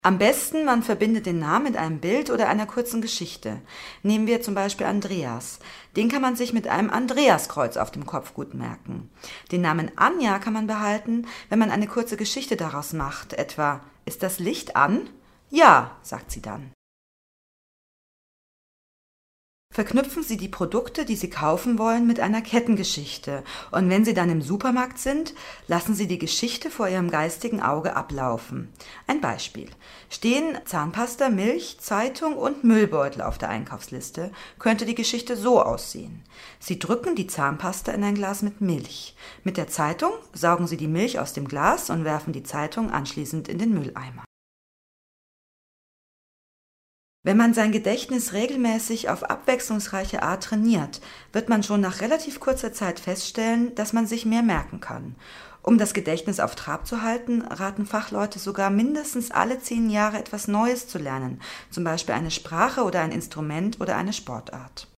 Am besten, man verbindet den Namen mit einem Bild oder einer kurzen Geschichte. Nehmen wir zum Beispiel Andreas. Den kann man sich mit einem Andreaskreuz auf dem Kopf gut merken. Den Namen Anja kann man behalten, wenn man eine kurze Geschichte daraus macht, etwa: Ist das Licht an? Ja, sagt sie dann. Verknüpfen Sie die Produkte, die Sie kaufen wollen, mit einer Kettengeschichte. Und wenn Sie dann im Supermarkt sind, lassen Sie die Geschichte vor Ihrem geistigen Auge ablaufen. Ein Beispiel. Stehen Zahnpasta, Milch, Zeitung und Müllbeutel auf der Einkaufsliste, könnte die Geschichte so aussehen. Sie drücken die Zahnpasta in ein Glas mit Milch. Mit der Zeitung saugen Sie die Milch aus dem Glas und werfen die Zeitung anschließend in den Mülleimer. Wenn man sein Gedächtnis regelmäßig auf abwechslungsreiche Art trainiert, wird man schon nach relativ kurzer Zeit feststellen, dass man sich mehr merken kann. Um das Gedächtnis auf Trab zu halten, raten Fachleute sogar, mindestens alle 10 Jahre etwas Neues zu lernen, zum Beispiel eine Sprache oder ein Instrument oder eine Sportart.